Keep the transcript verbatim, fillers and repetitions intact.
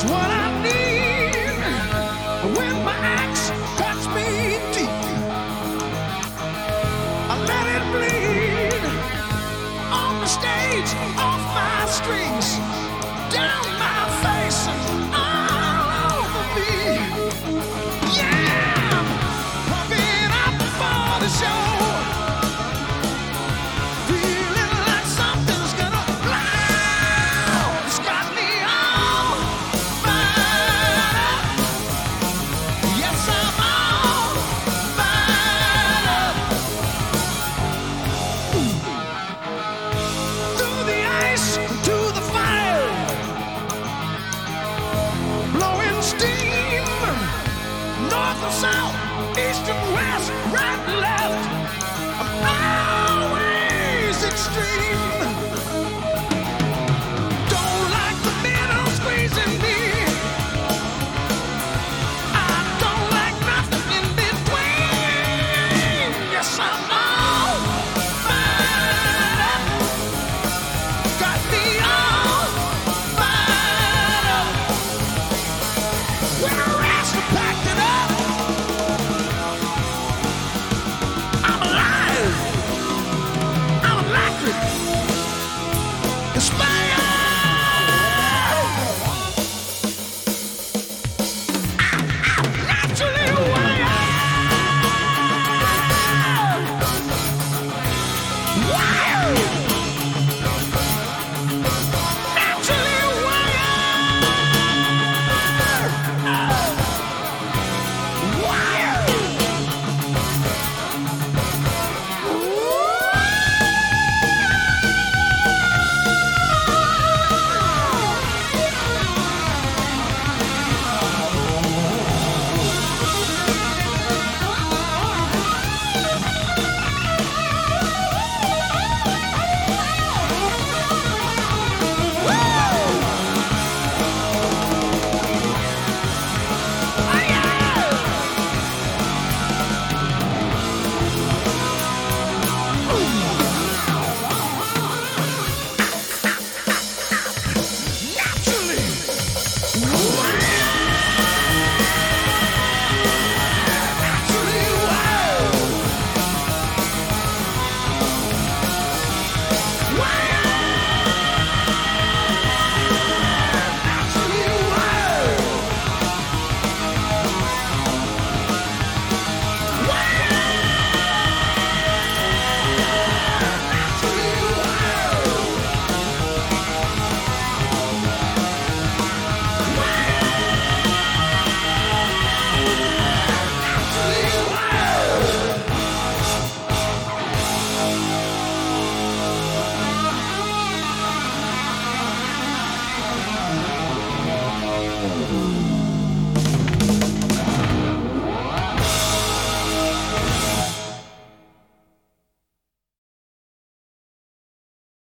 what I need when my axe cuts me deep. I let it bleed on the stage, off my strings, down my face and all over me. Yeah, pumping up for the show. To the fire, blowing steam, north and south, east and west, right and left. I'm always extreme. Don't like the middle squeezing me. I don't like nothing in between. Yes, I'm all fired up. Got me all fired up. When the rest have packed it up, I'm alive. I'm electric. Inspired. I'm naturally wired. Wired.